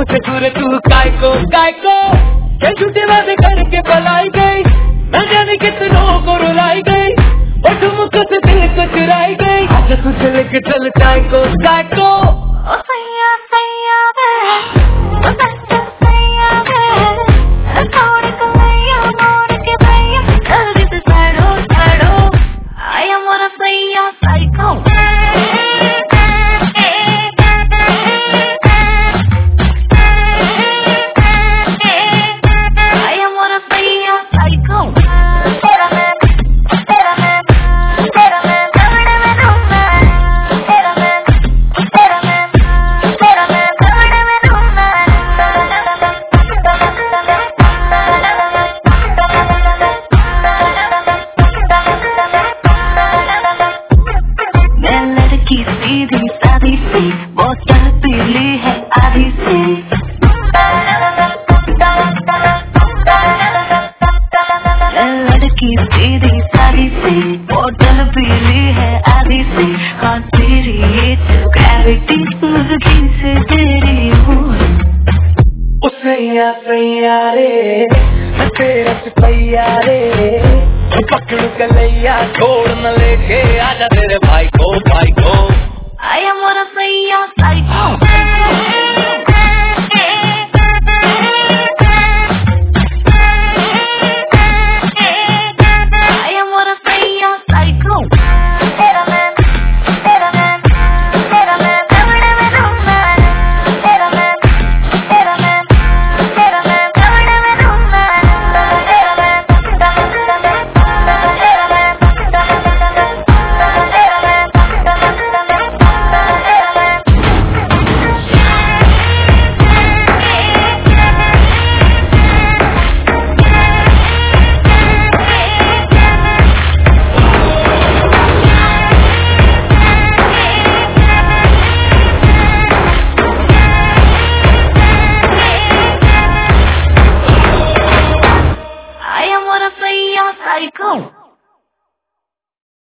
मुझसे दूर तू काय को क्या झूठे वादे करके पलाई गई, न जाने कितनों को रुलाई गई, और ठुमकों से दिल को चुराई गई। आजा तुझे लेके चल काय को ओ सैया सैया वे, ओ सच्चा सैया वे, छोड़ के भैया मोड़ के भैया, जल्दी से छाड़ो छाड़ो, I am one of सैया साइको। सीधी सादी सी वो चल पीली है आधी सी, लड़की सीधी सादी सी वो चल पीली है आधी सी, हाँ तेरी ये ग्रेविटी मुझे से तेरी हूँ। सैया सैया रे मैं तेरा सिपैया रे, पकड़ के लैया छोड़ न लेके आजा तेरे भाई को।